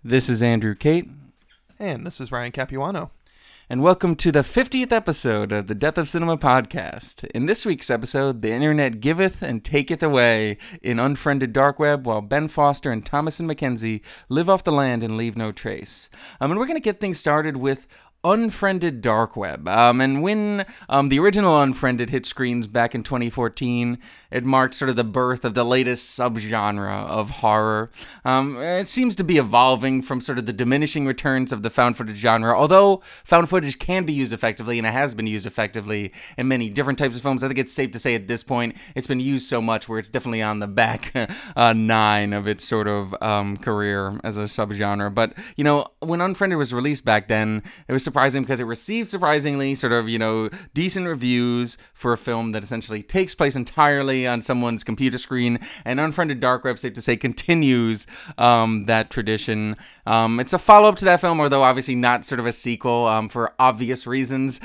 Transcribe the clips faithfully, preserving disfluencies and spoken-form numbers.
This is Andrew Cate. And this is Ryan Capuano. And welcome to the fiftieth episode of the Death of Cinema podcast. In this week's episode, the internet giveth and taketh away in unfriended dark web, while Ben Foster and Thomasin McKenzie live off the land and leave no trace. Um, and we're going to get things started with Unfriended Dark Web. Um, and when um, the original Unfriended hit screens back in twenty fourteen, it marked sort of the birth of the latest subgenre of horror. Um, it seems to be evolving from sort of the diminishing returns of the found footage genre, although found footage can be used effectively, and it has been used effectively in many different types of films. I think it's safe to say at this point it's been used so much where it's definitely on the back uh, nine of its sort of um, career as a subgenre. But, you know, when Unfriended was released back then, it was surprising because it received surprisingly sort of, you know, decent reviews for a film that essentially takes place entirely on someone's computer screen, and Unfriended Dark Web, safe to say, continues um, that tradition. Um, it's a follow-up to that film, although obviously not sort of a sequel um, for obvious reasons,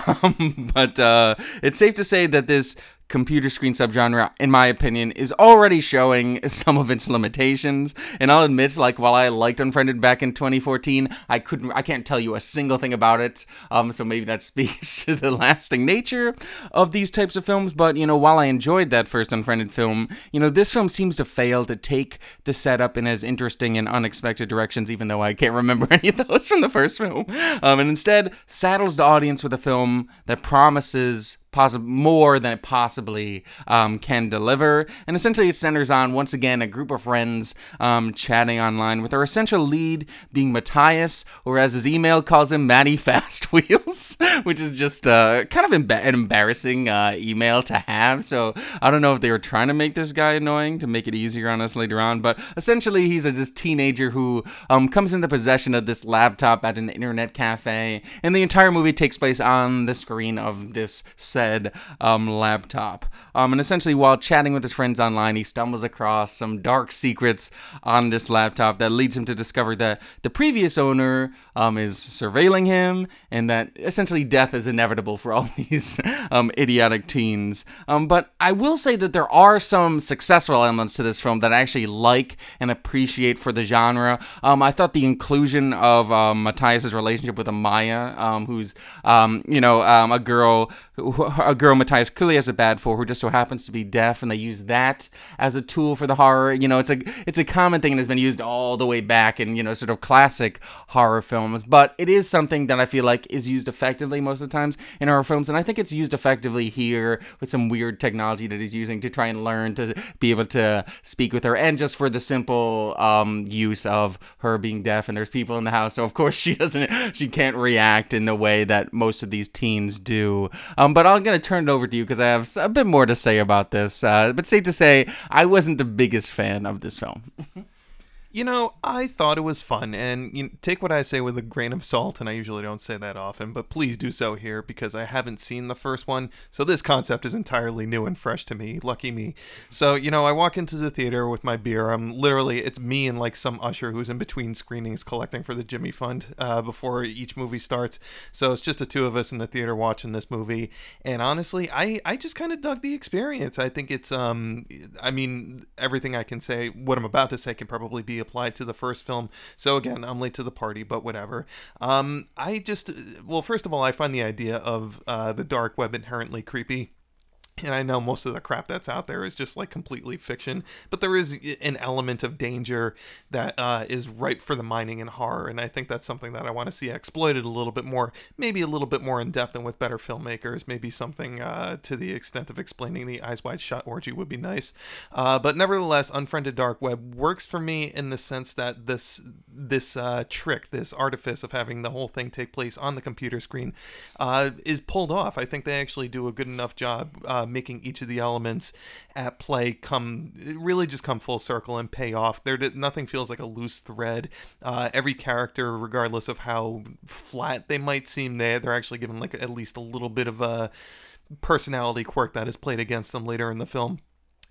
um, but uh, it's safe to say that this computer screen subgenre, in my opinion, is already showing some of its limitations. And I'll admit, like, while I liked Unfriended back in twenty fourteen, I couldn't, I can't tell you a single thing about it. Um, so maybe that speaks to the lasting nature of these types of films. But, you know, while I enjoyed that first Unfriended film, you know, this film seems to fail to take the setup in as interesting and unexpected directions, even though I can't remember any of those from the first film. Um, and instead saddles the audience with a film that promises Possi- more than it possibly um, can deliver. And essentially it centers on, once again, a group of friends um, chatting online, with our essential lead being Matthias, or as his email calls him, Matty Fast Wheels, which is just uh, kind of emba- an embarrassing uh, email to have. So I don't know if they were trying to make this guy annoying to make it easier on us later on, but essentially he's a, this teenager who um, comes into possession of this laptop at an internet cafe, and the entire movie takes place on the screen of this set Um, laptop. Um, and essentially, while chatting with his friends online, he stumbles across some dark secrets on this laptop that leads him to discover that the previous owner um, is surveilling him, and that essentially death is inevitable for all these um, idiotic teens. Um, but I will say that there are some successful elements to this film that I actually like and appreciate for the genre. Um, I thought the inclusion of um, Matthias' relationship with Amaya, um, who's, um, you know, um, a girl who a girl Matthias clearly has a bad for, who just so happens to be deaf, and they use that as a tool for the horror. You know, it's a it's a common thing and has been used all the way back in, you know, sort of classic horror films, but it is something that I feel like is used effectively most of the times in horror films, and I think it's used effectively here with some weird technology that he's using to try and learn to be able to speak with her, and just for the simple um, use of her being deaf, and there's people in the house, so of course she doesn't, she can't react in the way that most of these teens do. Um, but I'm going to turn it over to you because I have a bit more to say about this. Uh, but safe to say, I wasn't the biggest fan of this film. You know, I thought it was fun, and you know, take what I say with a grain of salt, and I usually don't say that often, but please do so here, because I haven't seen the first one, so this concept is entirely new and fresh to me. Lucky me. So, you know, I walk into the theater with my beer. I'm literally, it's me and like some usher who's in between screenings collecting for the Jimmy Fund uh, before each movie starts. So it's just the two of us in the theater watching this movie, and honestly, I, I just kind of dug the experience. I think it's, um, I mean, everything I can say, what I'm about to say can probably be applied to the first film. So again, I'm late to the party, but whatever. Um, I just, well, first of all, I find the idea of uh, the dark web inherently creepy. And I know most of the crap that's out there is just like completely fiction, but there is an element of danger that uh, is ripe for the mining and horror, and I think that's something that I want to see exploited a little bit more, maybe a little bit more in depth and with better filmmakers. Maybe something uh, to the extent of explaining the Eyes Wide Shut orgy would be nice. Uh, but nevertheless, Unfriended Dark Web works for me in the sense that this this uh, trick, this artifice of having the whole thing take place on the computer screen uh, is pulled off. I think they actually do a good enough job uh, making each of the elements at play come really just come full circle and pay off. There, nothing feels like a loose thread. Uh, every character, regardless of how flat they might seem, they they're actually given like at least a little bit of a personality quirk that is played against them later in the film.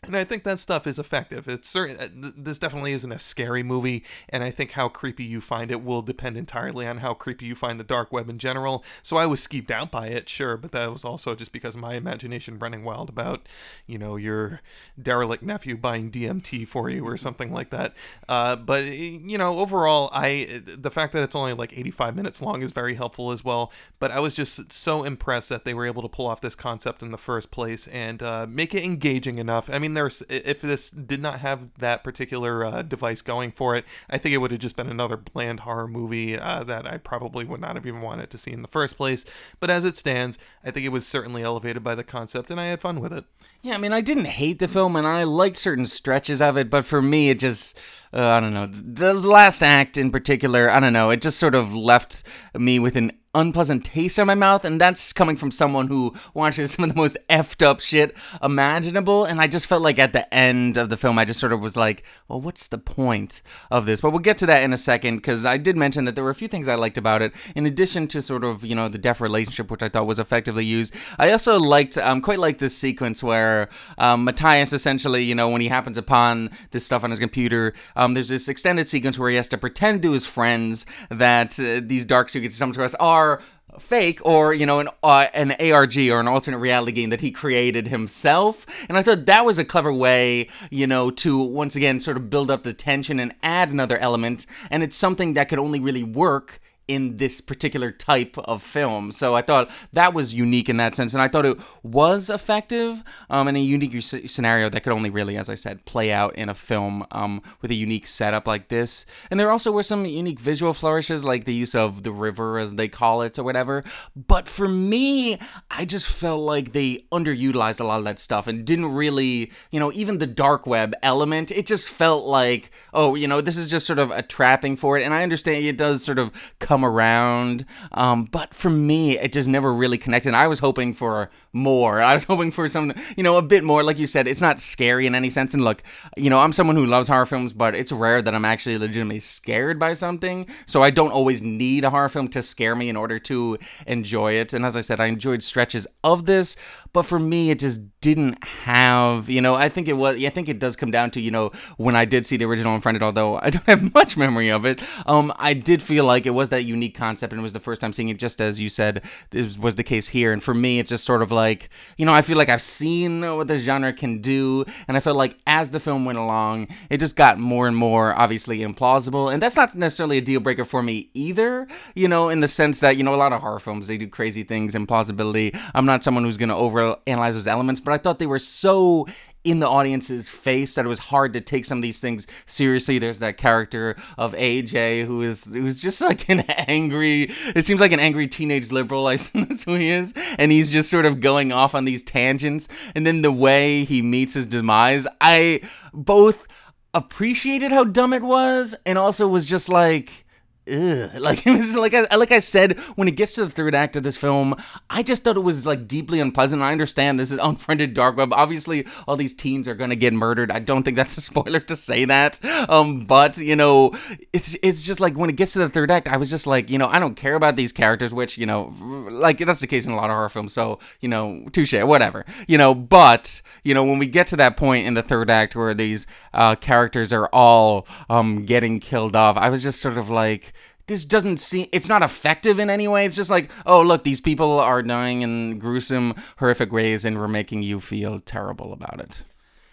And I think that stuff is effective. It's certain. This definitely isn't a scary movie, and I think how creepy you find it will depend entirely on how creepy you find the dark web in general. So I was skeeved out by it, sure, but that was also just because of my imagination running wild about, you know, your derelict nephew buying D M T for you or something like that. Uh, but you know, overall, I the fact that it's only like eighty-five minutes long is very helpful as well. But I was just so impressed that they were able to pull off this concept in the first place and uh, make it engaging enough. I mean, there's if this did not have that particular uh, device going for it, I think it would have just been another bland horror movie uh, that I probably would not have even wanted to see in the first place. But as it stands, I think it was certainly elevated by the concept, and I had fun with it. Yeah, I mean, I didn't hate the film, and I liked certain stretches of it, but for me, it just, uh, I don't know, the last act in particular, I don't know, it just sort of left me with an unpleasant taste in my mouth, and that's coming from someone who watches some of the most effed up shit imaginable, and I just felt like at the end of the film, I just sort of was like, well, what's the point of this? But we'll get to that in a second, because I did mention that there were a few things I liked about it, in addition to sort of, you know, the deaf relationship, which I thought was effectively used. I also liked, um, quite liked this sequence where um, Matthias essentially, you know, when he happens upon this stuff on his computer, um, there's this extended sequence where he has to pretend to his friends that uh, these dark secrets come to us are fake, or, you know, an uh, an A R G or an alternate reality game that he created himself. And I thought that was a clever way, you know, to once again sort of build up the tension and add another element. And it's something that could only really work in this particular type of film. So I thought that was unique in that sense, and I thought it was effective um, in a unique scenario that could only really, as I said, play out in a film um, with a unique setup like this. And there also were some unique visual flourishes, like the use of the river, as they call it, or whatever. But for me, I just felt like they underutilized a lot of that stuff and didn't really, you know, even the dark web element, it just felt like, oh, you know, this is just sort of a trapping for it. And I understand it does sort of come come around, um, but for me, it just never really connected. I was hoping for more. I was hoping for something, you know, a bit more. Like you said, it's not scary in any sense. And look, you know, I'm someone who loves horror films, but it's rare that I'm actually legitimately scared by something. So I don't always need a horror film to scare me in order to enjoy it. And as I said, I enjoyed stretches of this, but for me, it just didn't have, you know, I think it was, I think it does come down to, you know, when I did see the original Unfriended, although I don't have much memory of it, um, I did feel like it was that unique concept, and it was the first time seeing it, just as you said, this was the case here. And for me, it's just sort of like, you know, I feel like I've seen what this genre can do, and I felt like as the film went along, it just got more and more obviously implausible. And that's not necessarily a deal breaker for me either, you know, in the sense that, you know, a lot of horror films, they do crazy things, implausibility. I'm not someone who's going to overanalyze those elements, but I thought they were so in the audience's face that it was hard to take some of these things seriously. There's that character of A J who is who's just like an angry, it seems like an angry teenage liberal, I assume that's who he is, and he's just sort of going off on these tangents. And then the way he meets his demise, I both appreciated how dumb it was and also was just like, ugh. Like, it was like I, like I said, when it gets to the third act of this film, I just thought it was like deeply unpleasant. I understand this is Unfriended Dark Web. Obviously, all these teens are gonna get murdered. I don't think that's a spoiler to say that. Um, but you know, it's it's just like when it gets to the third act, I was just like, you know, I don't care about these characters, which, you know, like that's the case in a lot of horror films. So, you know, touche, whatever. You know, but you know, when we get to that point in the third act where these uh, characters are all um getting killed off, I was just sort of like, this doesn't seem, it's not effective in any way. It's just like, oh, look, these people are dying in gruesome, horrific ways, and we're making you feel terrible about it.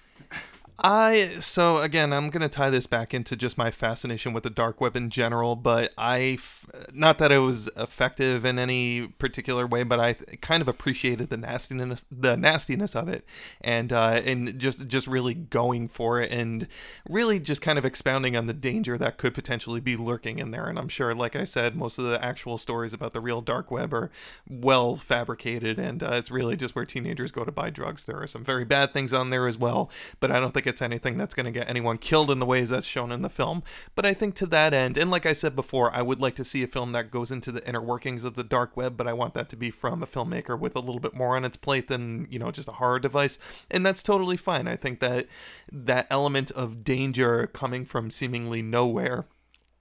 I, so again, I'm going to tie this back into just my fascination with the dark web in general, but I, not that it was effective in any particular way, but I kind of appreciated the nastiness, the nastiness of it, and, uh, and just, just really going for it, and really just kind of expounding on the danger that could potentially be lurking in there. And I'm sure, like I said, most of the actual stories about the real dark web are well fabricated, and uh, it's really just where teenagers go to buy drugs. There are some very bad things on there as well, but I don't think it's anything that's going to get anyone killed in the ways that's shown in the film. But I think to that end, and like I said before, I would like to see a film that goes into the inner workings of the dark web, but I want that to be from a filmmaker with a little bit more on its plate than, you know, just a horror device. And that's totally fine. I think that that element of danger coming from seemingly nowhere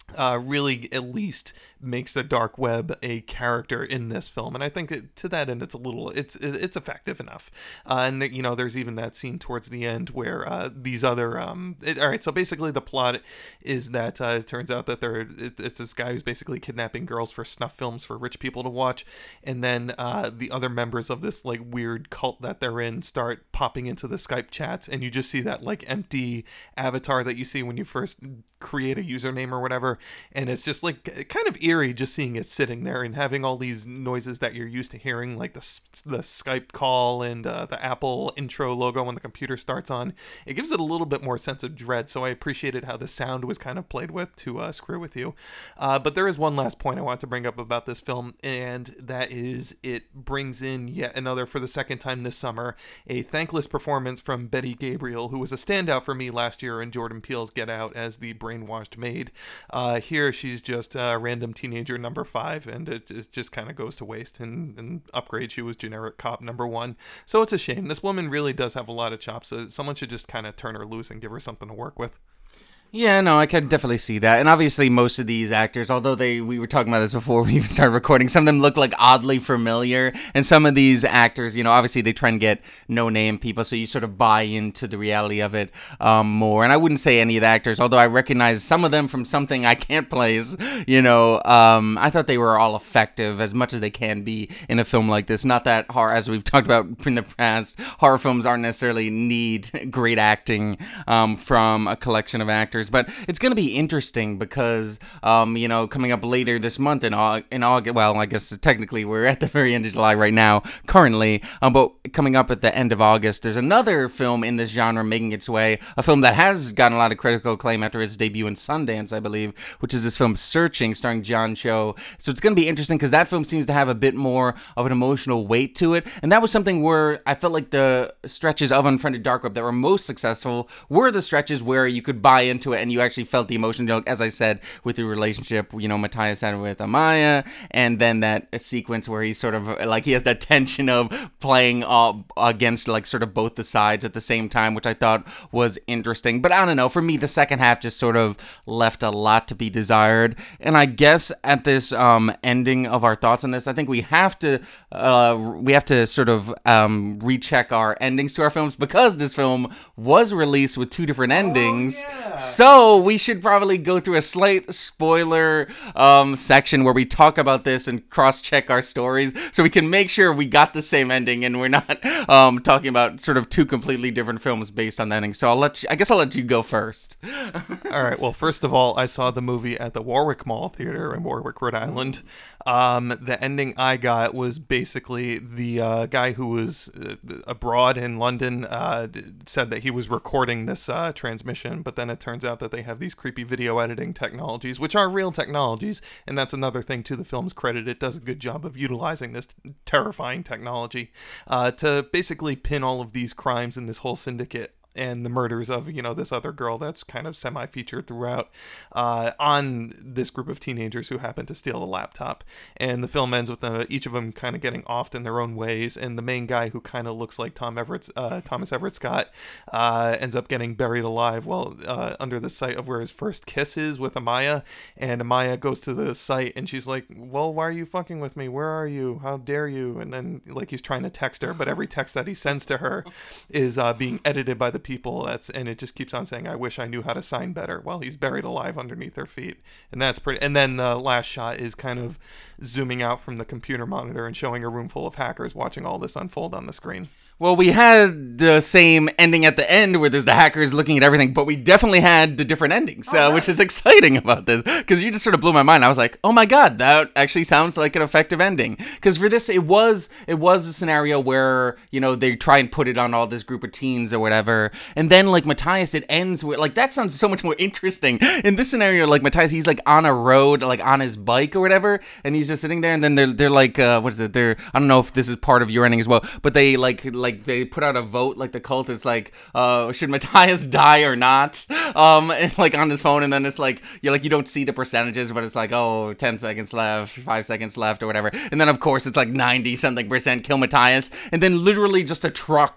uh, really at least makes the dark web a character in this film, and I think that to that end, it's a little, it's it's effective enough. Uh, and the, you know, there's even that scene towards the end where uh, these other, um, it, all right. So basically, the plot is that uh, it turns out that there, it, it's this guy who's basically kidnapping girls for snuff films for rich people to watch, and then uh, the other members of this like weird cult that they're in start popping into the Skype chats, and you just see that like empty avatar that you see when you first create a username or whatever, and it's just like kind of eerie just seeing it sitting there and having all these noises that you're used to hearing, like the the Skype call and uh, the Apple intro logo when the computer starts on. It gives it a little bit more sense of dread, so I appreciated how the sound was kind of played with to uh, screw with you. Uh, but there is one last point I want to bring up about this film, and that is it brings in yet another, for the second time this summer, a thankless performance from Betty Gabriel, who was a standout for me last year in Jordan Peele's Get Out as the brainwashed maid. Uh, here she's just a random teenager number five, and it, it just kind of goes to waste. And, and Upgrade, she was generic cop number one. So it's a shame. This woman really does have a lot of chops. So someone should just kind of turn her loose and give her something to work with. Yeah, no, I can definitely see that. And obviously most of these actors, although they, we were talking about this before we even started recording, some of them look like oddly familiar. And some of these actors, you know, obviously they try and get no-name people, so you sort of buy into the reality of it um, more. And I wouldn't say any of the actors, although I recognize some of them from something I can't place, you know, um, I thought they were all effective as much as they can be in a film like this. Not that horror, as we've talked about in the past, horror films aren't necessarily need great acting um, from a collection of actors. But it's going to be interesting because, um, you know, coming up later this month in, Aug- in August, well, I guess technically we're at the very end of July right now, currently, um, but coming up at the end of August, there's another film in this genre making its way, a film that has gotten a lot of critical acclaim after its debut in Sundance, I believe, which is this film Searching, starring John Cho. So it's going to be interesting because that film seems to have a bit more of an emotional weight to it, and that was something where I felt like the stretches of Unfriended Dark Web that were most successful were the stretches where you could buy into it and you actually felt the emotion, you know, as I said, with the relationship, you know, Matthias had with Amaya, and then that sequence where he's sort of, like, he has that tension of playing uh, against, like, sort of both the sides at the same time, which I thought was interesting. But I don't know, for me, the second half just sort of left a lot to be desired, and I guess at this um, ending of our thoughts on this, I think we have to, uh, we have to sort of um, recheck our endings to our films, because this film was released with two different endings, oh, yeah. So we should probably go through a slight spoiler um, section where we talk about this and cross-check our stories so we can make sure we got the same ending and we're not um, talking about sort of two completely different films based on the ending. So I'll let you, I guess I'll let you go first. All right. Well, first of all, I saw the movie at the Warwick Mall Theater in Warwick, Rhode Island. Um, the ending I got was basically the uh, guy who was uh, abroad in London uh, said that he was recording this uh, transmission, but then it turns out that they have these creepy video editing technologies, which are real technologies, and that's another thing to the film's credit. It does a good job of utilizing this terrifying technology uh, to basically pin all of these crimes in this whole syndicate and the murders of, you know, this other girl that's kind of semi-featured throughout uh, on this group of teenagers who happen to steal a laptop. And the film ends with uh, each of them kind of getting offed in their own ways, and the main guy, who kind of looks like Tom Everett, uh, Thomas Everett Scott, uh, ends up getting buried alive well uh, under the site of where his first kiss is with Amaya. And Amaya goes to the site and she's like, well, why are you fucking with me? Where are you? How dare you? And then, like, he's trying to text her, but every text that he sends to her is uh, being edited by the people. That's and it just keeps on saying, I wish I knew how to sign better, while he's buried alive underneath their feet. And that's pretty. And then the last shot is kind of zooming out from the computer monitor and showing a room full of hackers watching all this unfold on the screen. Well, we had the same ending at the end where there's the hackers looking at everything, but we definitely had the different endings, oh, uh, nice. Which is exciting about this, because you just sort of blew my mind. I was like, oh my god, that actually sounds like an effective ending. Because for this, it was it was a scenario where, you know, they try and put it on all this group of teens or whatever, and then, like, Matthias, it ends with, like, that sounds so much more interesting. In this scenario, like, Matthias, he's, like, on a road, like, on his bike or whatever, and he's just sitting there, and then they're, they're like, uh, what is it, they're, I don't know if this is part of your ending as well, but they, like, like, Like they put out a vote, like the cult is like, uh, should Matthias die or not? Um, and, like, on his phone, and then it's like, you like you don't see the percentages, but it's like, oh, ten seconds left, five seconds left, or whatever. And then of course it's like ninety something percent kill Matthias, and then literally just a truck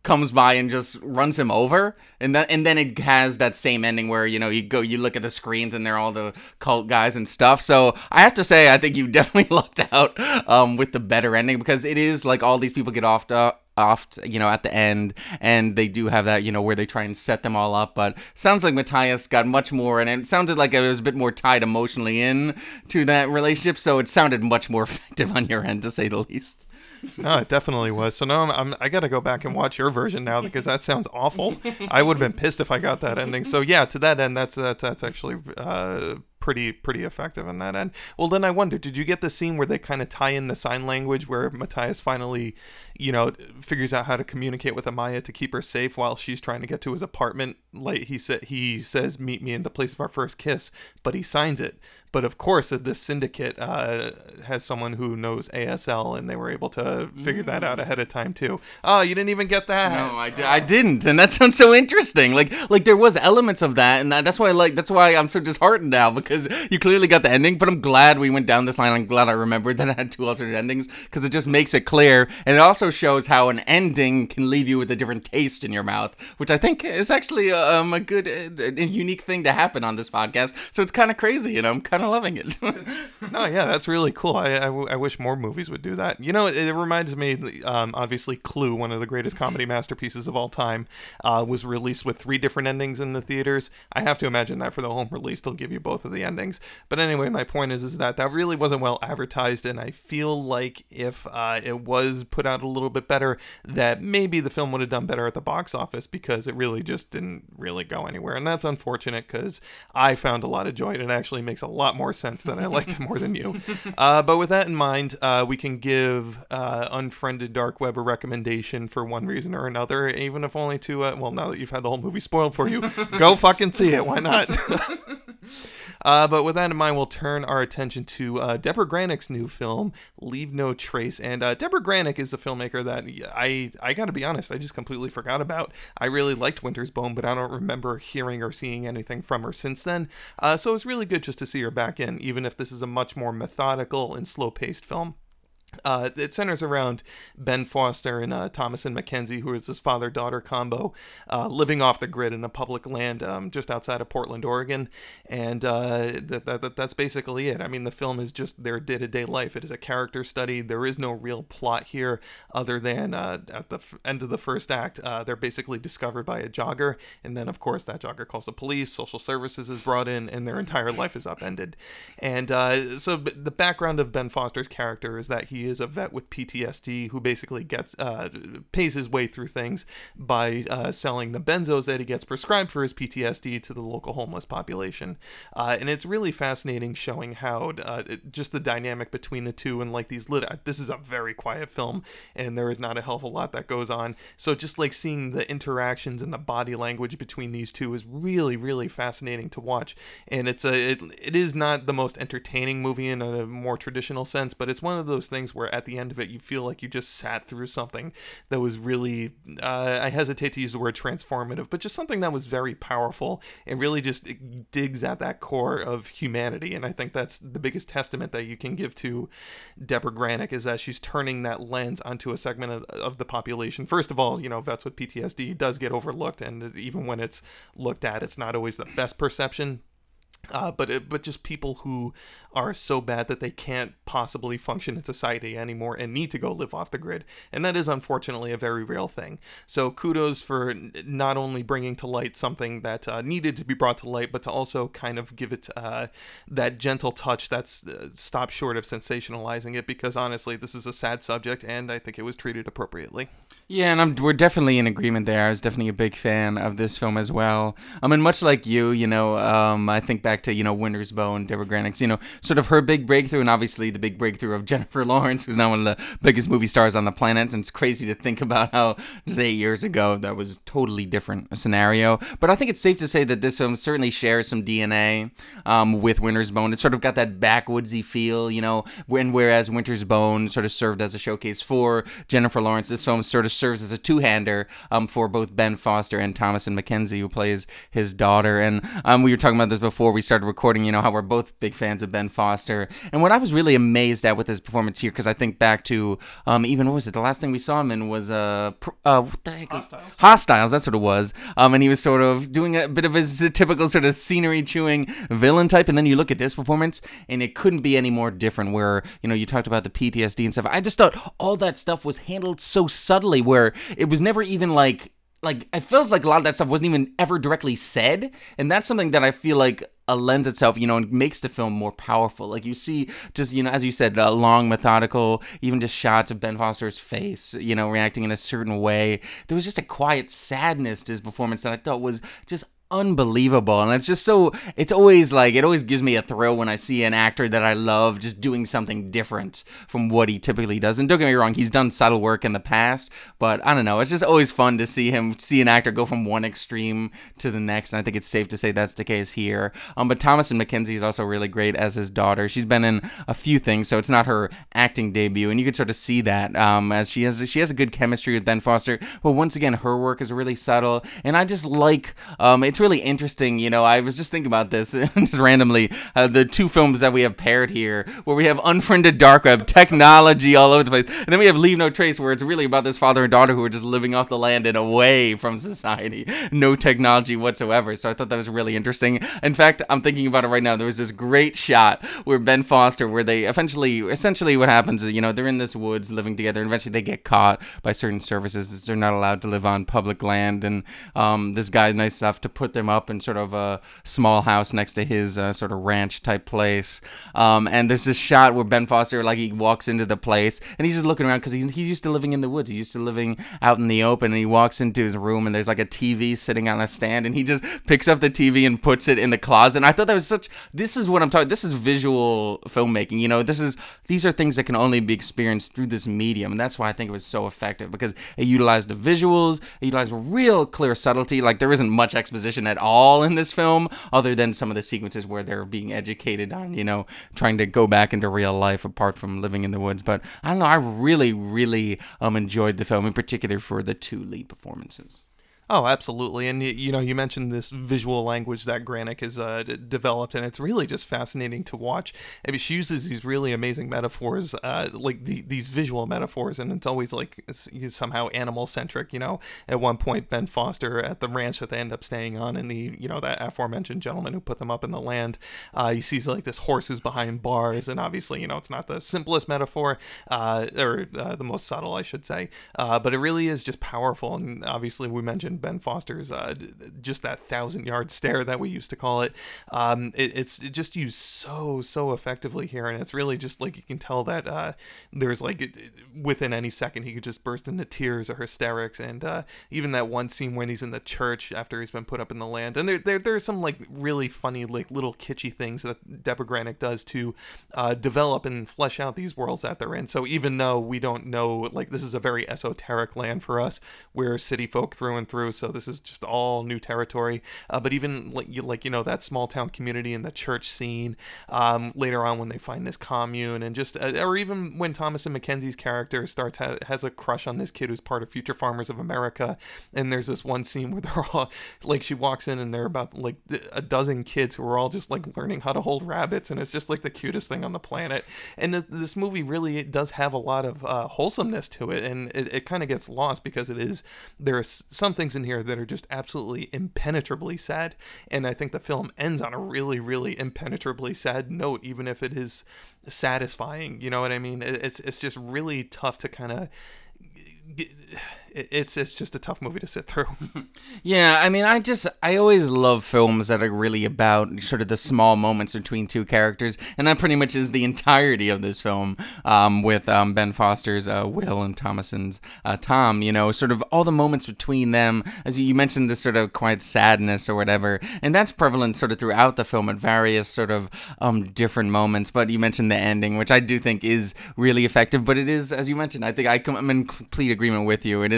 comes by and just runs him over, and that and then it has that same ending where, you know, you go you look at the screens and they're all the cult guys and stuff. So I have to say, I think you definitely lucked out um, with the better ending, because it is like all these people get off to, off, you know, at the end, and they do have that, you know, where they try and set them all up. But sounds like Matthias got much more, and it sounded like it was a bit more tied emotionally in to that relationship. So it sounded much more effective on your end, to say the least. No, it definitely was. So now I'm, I'm I gotta go back and watch your version now, because that sounds awful. I would have been pissed if I got that ending. So yeah, to that end, that's that's that's actually uh, pretty pretty effective in that end. Well, then I wonder, did you get the scene where they kind of tie in the sign language, where Matthias finally, you know, figures out how to communicate with Amaya to keep her safe while she's trying to get to his apartment? Like he said, he says, "Meet me in the place of our first kiss," but he signs it. But of course, this syndicate uh, has someone who knows A S L, and they were able to figure that out ahead of time too. Oh, you didn't even get that? No, I, d- I didn't, and that sounds so interesting. Like, like there was elements of that, and that, that's why I like. That's why I'm so disheartened now, because you clearly got the ending. But I'm glad we went down this line. I'm glad I remembered that it had two alternate endings, because it just makes it clear, and it also shows how an ending can leave you with a different taste in your mouth, which I think is actually um, a good, uh, a unique thing to happen on this podcast. So it's kind of crazy, and I'm kind of loving it. No, yeah, that's really cool. I, I, w- I wish more movies would do that. You know, it, it reminds me, um, obviously, Clue, one of the greatest comedy masterpieces of all time, uh, was released with three different endings in the theaters. I have to imagine that for the home release, they'll give you both of the endings. But anyway, my point is, is that that really wasn't well advertised, and I feel like if uh, it was put out a little bit better, that maybe the film would have done better at the box office, because it really just didn't really go anywhere. And that's unfortunate, because I found a lot of joy, and it actually makes a lot more sense than I liked it more than you. Uh, but with that in mind, uh, we can give uh, Unfriended Dark Web a recommendation for one reason or another, even if only to, uh, well, now that you've had the whole movie spoiled for you, go fucking see it. Why not? Uh, but with that in mind, we'll turn our attention to uh, Deborah Granick's new film, Leave No Trace. And uh, Deborah Granick is a filmmaker that I, I gotta be honest, I just completely forgot about. I really liked Winter's Bone, but I don't remember hearing or seeing anything from her since then. Uh, so it's really good just to see her back in, even if this is a much more methodical and slow-paced film. Uh, it centers around Ben Foster and uh, Thomasin McKenzie, who is this father-daughter combo, uh, living off the grid in a public land um, just outside of Portland, Oregon, and uh, that, that that's basically it. I mean, the film is just their day-to-day life. It is a character study. There is no real plot here, other than uh, at the f- end of the first act, uh, they're basically discovered by a jogger, and then, of course, that jogger calls the police, social services is brought in, and their entire life is upended. And uh, so the background of Ben Foster's character is that he is a vet with P T S D who basically gets uh, pays his way through things by uh, selling the benzos that he gets prescribed for his P T S D to the local homeless population. Uh, and it's really fascinating showing how uh, it, just the dynamic between the two, and like these lit. This is a very quiet film, and there is not a hell of a lot that goes on. So just like seeing the interactions and the body language between these two is really, really fascinating to watch. And it's a it, it is not the most entertaining movie in a more traditional sense, but it's one of those things where at the end of it, you feel like you just sat through something that was really, uh, I hesitate to use the word transformative, but just something that was very powerful and really just digs at that core of humanity. And I think that's the biggest testament that you can give to Deborah Granick, is that she's turning that lens onto a segment of, of the population. First of all, you know, vets with P T S D does get overlooked, and even when it's looked at, it's not always the best perception. Uh, but it, but just people who are so bad that they can't possibly function in society anymore and need to go live off the grid. And that is unfortunately a very real thing. So kudos for not only bringing to light something that uh, needed to be brought to light, but to also kind of give it uh, that gentle touch that's uh, stopped short of sensationalizing it, because honestly, this is a sad subject, and I think it was treated appropriately. Yeah, and I'm, we're definitely in agreement there. I was definitely a big fan of this film as well. I mean, much like you, you know, um, I think back to, you know, Winter's Bone, Deborah Granick's, you know, sort of her big breakthrough, and obviously the big breakthrough of Jennifer Lawrence, who's now one of the biggest movie stars on the planet. And it's crazy to think about how just eight years ago that was totally different scenario. But I think it's safe to say that this film certainly shares some D N A um, with Winter's Bone. It's sort of got that backwoodsy feel, you know, when whereas Winter's Bone sort of served as a showcase for Jennifer Lawrence, this film sort of serves as a two-hander um, for both Ben Foster and Thomasin McKenzie, who plays his daughter. And um, we were talking about this before we started recording, you know, how we're both big fans of Ben Foster. And what I was really amazed at with his performance here, because I think back to um, even, what was it, the last thing we saw him in was, uh, uh, what the heck? Hostiles. Hostiles, that's what it was. Um, and he was sort of doing a bit of his typical sort of scenery-chewing villain type. And then you look at this performance, and it couldn't be any more different, where, you know, you talked about the P T S D and stuff. I just thought all that stuff was handled so subtly, where it was never even like, like, it feels like a lot of that stuff wasn't even ever directly said. And that's something that I feel like uh, lends itself, you know, and makes the film more powerful. Like, you see just, you know, as you said, uh, long, methodical, even just shots of Ben Foster's face, you know, reacting in a certain way. There was just a quiet sadness to his performance that I thought was just unbelievable. And it's just so, it's always like, it always gives me a thrill when I see an actor that I love just doing something different from what he typically does. And don't get me wrong, he's done subtle work in the past, but I don't know, it's just always fun to see him, see an actor go from one extreme to the next, and I think it's safe to say that's the case here. Um, but Thomasin McKenzie is also really great as his daughter. She's been in a few things, so it's not her acting debut, and you could sort of see that um, as she has she has a good chemistry with Ben Foster, but once again, her work is really subtle, and I just like, um, it's really interesting, you know, I was just thinking about this, just randomly, uh, the two films that we have paired here, where we have Unfriended Dark Web, technology all over the place, and then we have Leave No Trace, where it's really about this father and daughter who are just living off the land and away from society, no technology whatsoever, so I thought that was really interesting. In fact, I'm thinking about it right now, there was this great shot where Ben Foster, where they eventually, essentially what happens is, you know, they're in this woods living together, and eventually they get caught by certain services, as they're not allowed to live on public land, and um, this guy's nice enough to put them up in sort of a small house next to his uh, sort of ranch type place. Um, and there's this shot where Ben Foster, like, he walks into the place and he's just looking around because he's, he's used to living in the woods. He's used to living out in the open, and he walks into his room and there's like a T V sitting on a stand, and he just picks up the T V and puts it in the closet. And I thought that was such, this is what I'm talking, this is visual filmmaking, you know, this is, these are things that can only be experienced through this medium. And that's why I think it was so effective, because it utilized the visuals, it utilized real clear subtlety. Like, there isn't much exposition at all all in this film, other than some of the sequences where they're being educated on, you know, trying to go back into real life apart from living in the woods. But I don't know, I really, really um enjoyed the film, in particular for the two lead performances. Oh, absolutely. And, you know, you mentioned this visual language that Granick has uh, d- developed, and it's really just fascinating to watch. I mean, she uses these really amazing metaphors, uh, like the, these visual metaphors, and it's always like it's, it's somehow animal-centric, you know. At one point, Ben Foster at the ranch that they end up staying on, and the, you know, that aforementioned gentleman who put them up in the land, uh, he sees like this horse who's behind bars, and obviously, you know, it's not the simplest metaphor, uh, or uh, the most subtle, I should say, uh, but it really is just powerful. And obviously, we mentioned Ben Foster's uh, just that thousand yard stare that we used to call it. Um, it it's just used so so effectively here, and it's really just like you can tell that uh, there's like it, it, within any second he could just burst into tears or hysterics. And uh, even that one scene when he's in the church after he's been put up in the land, and there there there's some like really funny like little kitschy things that Deborah Granick does to uh, develop and flesh out these worlds that they're in. So even though we don't know, like, this is a very esoteric land for us, we're city folk through and through, so this is just all new territory. Uh, but even like you, like you know that small town community and the church scene, um, later on when they find this commune, and just uh, or even when Thomasin McKenzie's character starts ha- has a crush on this kid who's part of Future Farmers of America, and there's this one scene where they're all like, she walks in and they're about like a dozen kids who are all just like learning how to hold rabbits, and it's just like the cutest thing on the planet. And th- this movie really it does have a lot of uh, wholesomeness to it, and it, it kind of gets lost because it is there are some things in here that are just absolutely impenetrably sad, and I think the film ends on a really really impenetrably sad note, even if it is satisfying, you know what I mean. It, it's it's just really tough to kind of it's it's just a tough movie to sit through. Yeah, I mean, I just, I always love films that are really about sort of the small moments between two characters, and that pretty much is the entirety of this film, um, with um, Ben Foster's uh, Will and Thomasin's uh, Tom, you know, sort of all the moments between them, as you mentioned, this sort of quiet sadness or whatever, and that's prevalent sort of throughout the film at various sort of um, different moments, but you mentioned the ending, which I do think is really effective, but it is, as you mentioned, I think I come, I'm in complete agreement with you, it is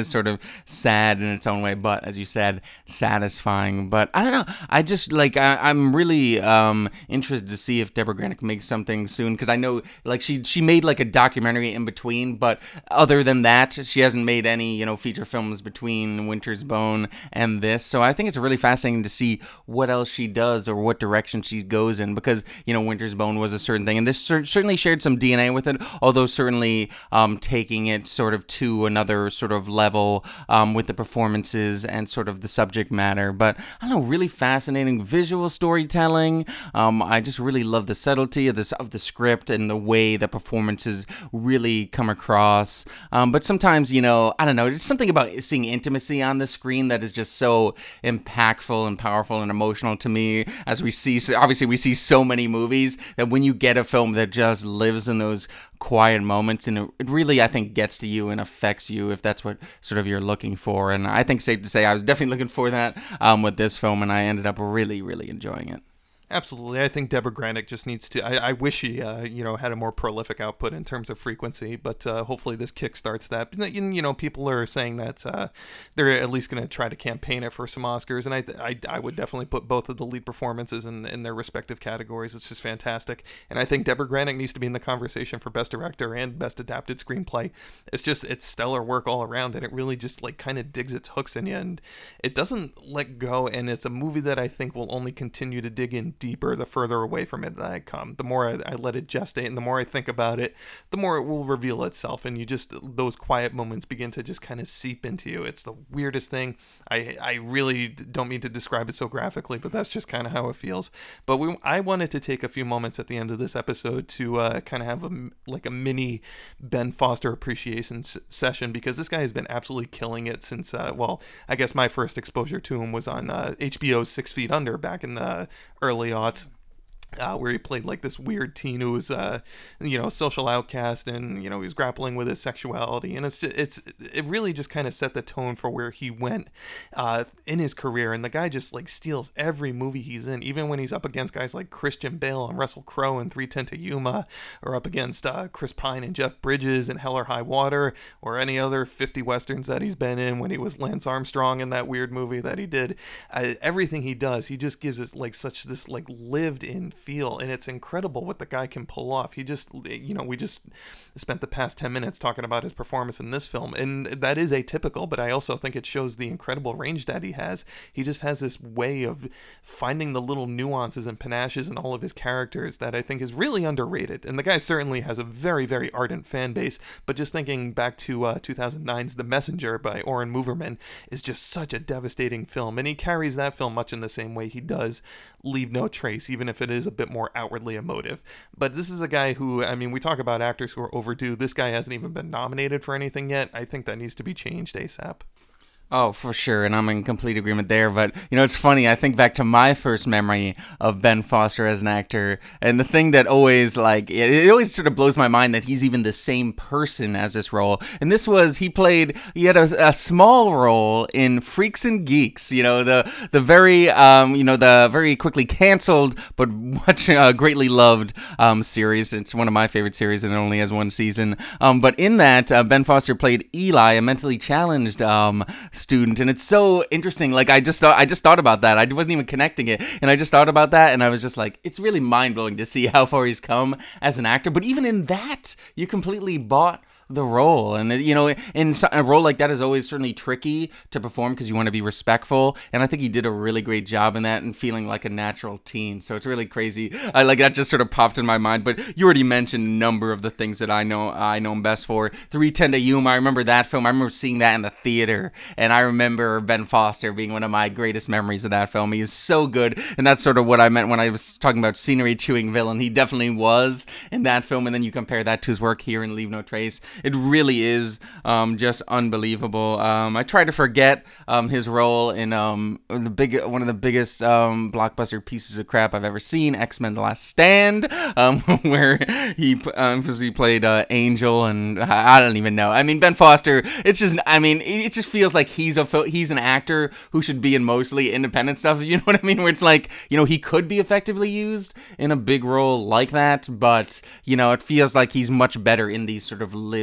is sort of sad in its own way, but as you said, satisfying. But I don't know. I just like I, I'm really um, interested to see if Deborah Granick makes something soon, because I know like she she made like a documentary in between, but other than that, she hasn't made any you know feature films between Winter's Bone and this. So I think it's really fascinating to see what else she does or what direction she goes in, because you know Winter's Bone was a certain thing, and this cer- certainly shared some D N A with it, although certainly um, taking it sort of to another sort of level um, with the performances and sort of the subject matter. But I don't know, really fascinating visual storytelling. Um, I just really love the subtlety of this of the script and the way the performances really come across. Um, but sometimes, you know, I don't know, there's something about seeing intimacy on the screen that is just so impactful and powerful and emotional to me. As we see, so obviously we see so many movies that when you get a film that just lives in those quiet moments, and it really, I think, gets to you and affects you if that's what sort of you're looking for. And I think safe to say I was definitely looking for that um, with this film, and I ended up really, really enjoying it. Absolutely. I think Deborah Granick just needs to, I, I wish she, uh, you know, had a more prolific output in terms of frequency, but uh, hopefully this kickstarts that. You know, people are saying that uh, they're at least going to try to campaign it for some Oscars, and I, I, I would definitely put both of the lead performances in, in their respective categories. It's just fantastic. And I think Deborah Granick needs to be in the conversation for Best Director and Best Adapted Screenplay. It's just, it's stellar work all around, and it really just like kind of digs its hooks in you, and it doesn't let go, and it's a movie that I think will only continue to dig in deeper the further away from it that I come. The more I, I let it gestate and the more I think about it, the more it will reveal itself, and you just, those quiet moments begin to just kind of seep into you. It's the weirdest thing. I I really don't mean to describe it so graphically, but that's just kind of how it feels. But we I wanted to take a few moments at the end of this episode to uh, kind of have a like a mini Ben Foster appreciation s- session, because this guy has been absolutely killing it since uh, well, I guess my first exposure to him was on uh, H B O's Six Feet Under back in the early aughts. Uh, where he played like this weird teen who was, uh, you know, social outcast, and you know he was grappling with his sexuality, and it's just, it's it really just kind of set the tone for where he went uh, in his career. And the guy just like steals every movie he's in, even when he's up against guys like Christian Bale and Russell Crowe in three ten to Yuma, or up against uh, Chris Pine and Jeff Bridges in Hell or High Water, or any other fifty westerns that he's been in. When he was Lance Armstrong in that weird movie that he did, uh, everything he does, he just gives it like such this like lived in feel, and it's incredible what the guy can pull off. He just, you know, we just spent the past ten minutes talking about his performance in this film, and that is atypical, but I also think it shows the incredible range that he has. He just has this way of finding the little nuances and panaches in all of his characters that I think is really underrated, and the guy certainly has a very, very ardent fan base. But just thinking back to uh, two thousand nine's The Messenger by Oren Moverman is just such a devastating film, and he carries that film much in the same way he does Leave No Trace, even if it is a bit more outwardly emotive. But this is a guy who, I mean, we talk about actors who are overdue. This guy hasn't even been nominated for anything yet. I think that needs to be changed ASAP. Oh, for sure, and I'm in complete agreement there. But, you know, it's funny, I think back to my first memory of Ben Foster as an actor, and the thing that always, like, it, it always sort of blows my mind that he's even the same person as this role. And this was, he played, he had a, a small role in Freaks and Geeks, you know, the the very, um, you know, the very quickly canceled, but much uh, greatly loved um, series. It's one of my favorite series, and it only has one season. Um, but in that, uh, Ben Foster played Eli, a mentally challenged um student, and it's so interesting. Like I just thought, I just thought about that. I wasn't even connecting it, and I just thought about that, and I was just like, it's really mind blowing to see how far he's come as an actor. But even in that, you completely bought the role. And you know, in a role like that is always certainly tricky to perform because you want to be respectful, and I think he did a really great job in that and feeling like a natural teen. So it's really crazy. I like that just sort of popped in my mind. But you already mentioned a number of the things that I know I know him best for. three ten to Yuma, I remember that film. I remember seeing that in the theater, and I remember Ben Foster being one of my greatest memories of that film. He is so good, and that's sort of what I meant when I was talking about scenery chewing villain. He definitely was in that film, and then you compare that to his work here in Leave No Trace. It really is um, just unbelievable. Um, I try to forget um, his role in um, the big one of the biggest um, blockbuster pieces of crap I've ever seen, X-Men: The Last Stand, um, where he um, he played uh, Angel, and I don't even know. I mean, Ben Foster. It's just, I mean, it just feels like he's a he's an actor who should be in mostly independent stuff. You know what I mean? Where it's like, you know, he could be effectively used in a big role like that, but you know, it feels like he's much better in these sort of live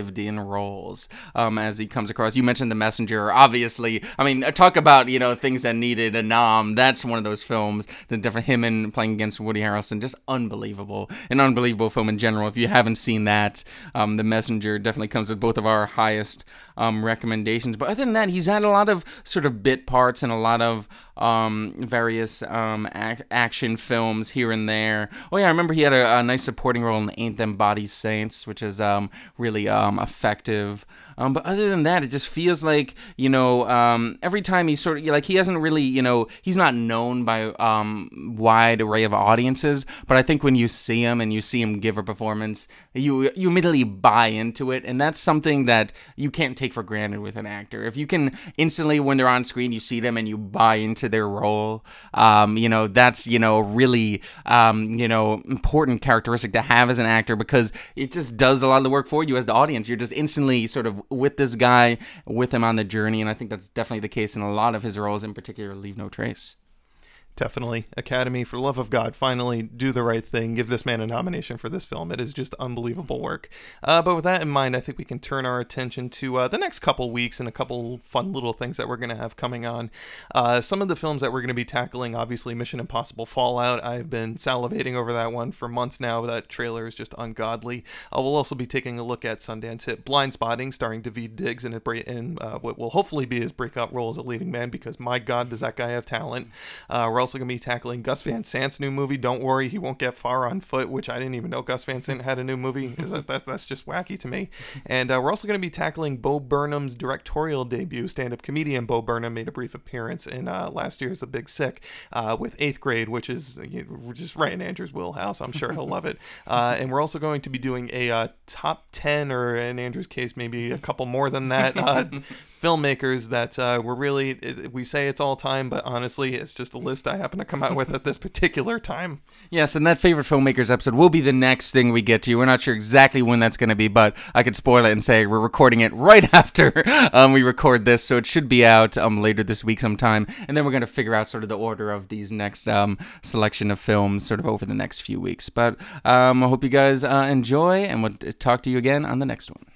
lived-in roles um, as he comes across. You mentioned The Messenger. Obviously, I mean, talk about, you know, things that needed a nom. That's one of those films. The different him and playing against Woody Harrelson, just unbelievable. An unbelievable film in general. If you haven't seen that, um, The Messenger definitely comes with both of our highest um, recommendations. But other than that, he's had a lot of sort of bit parts and a lot of um, various um, ac- action films here and there. Oh yeah, I remember he had a, a nice supporting role in Ain't Them Bodies Saints, which is um, really um, effective. Um, but other than that, it just feels like, you know, um, every time he sort of, like, he hasn't really, you know, he's not known by um wide array of audiences, but I think when you see him and you see him give a performance, you you immediately buy into it, and that's something that you can't take for granted with an actor. If you can instantly, when they're on screen, you see them and you buy into their role, um, you know, that's, you know, really, um, you know, important characteristic to have as an actor, because it just does a lot of the work for you as the audience. You're just instantly sort of with this guy, with him on the journey, and I think that's definitely the case in a lot of his roles, in particular Leave No Trace. Definitely. Academy, for the love of God, finally do the right thing. Give this man a nomination for this film. It is just unbelievable work. Uh, but with that in mind, I think we can turn our attention to uh, the next couple weeks and a couple fun little things that we're going to have coming on. Uh, some of the films that we're going to be tackling, obviously Mission Impossible Fallout. I've been salivating over that one for months now. That trailer is just ungodly. Uh, we'll also be taking a look at Sundance hit Blind Spotting, starring Daveed Diggs in, a bra- in uh, what will hopefully be his breakout role as a leading man, because my God, does that guy have talent. Uh, we're also going to be tackling Gus Van Sant's new movie, Don't Worry, He Won't Get Far on Foot, which I didn't even know Gus Van Sant had a new movie. that, that's, that's just wacky to me. And uh, we're also going to be tackling Bo Burnham's directorial debut. Stand-up comedian Bo Burnham made a brief appearance in uh, last year's The Big Sick uh, with Eighth Grade, which is you know, just right in Andrew's wheelhouse. I'm sure he'll love it. Uh, and we're also going to be doing a uh, top ten, or in Andrew's case, maybe a couple more than that, uh, filmmakers that uh, were really, it, we say it's all time, but honestly, it's just a list I happen to come out with at this particular time. Yes, and that favorite filmmakers episode will be the next thing we get to. We're not sure exactly when that's going to be, but I could spoil it and say we're recording it right after um, we record this, so it should be out um, later this week sometime, and then we're going to figure out sort of the order of these next um, selection of films sort of over the next few weeks. But um, I hope you guys uh, enjoy, and we'll talk to you again on the next one.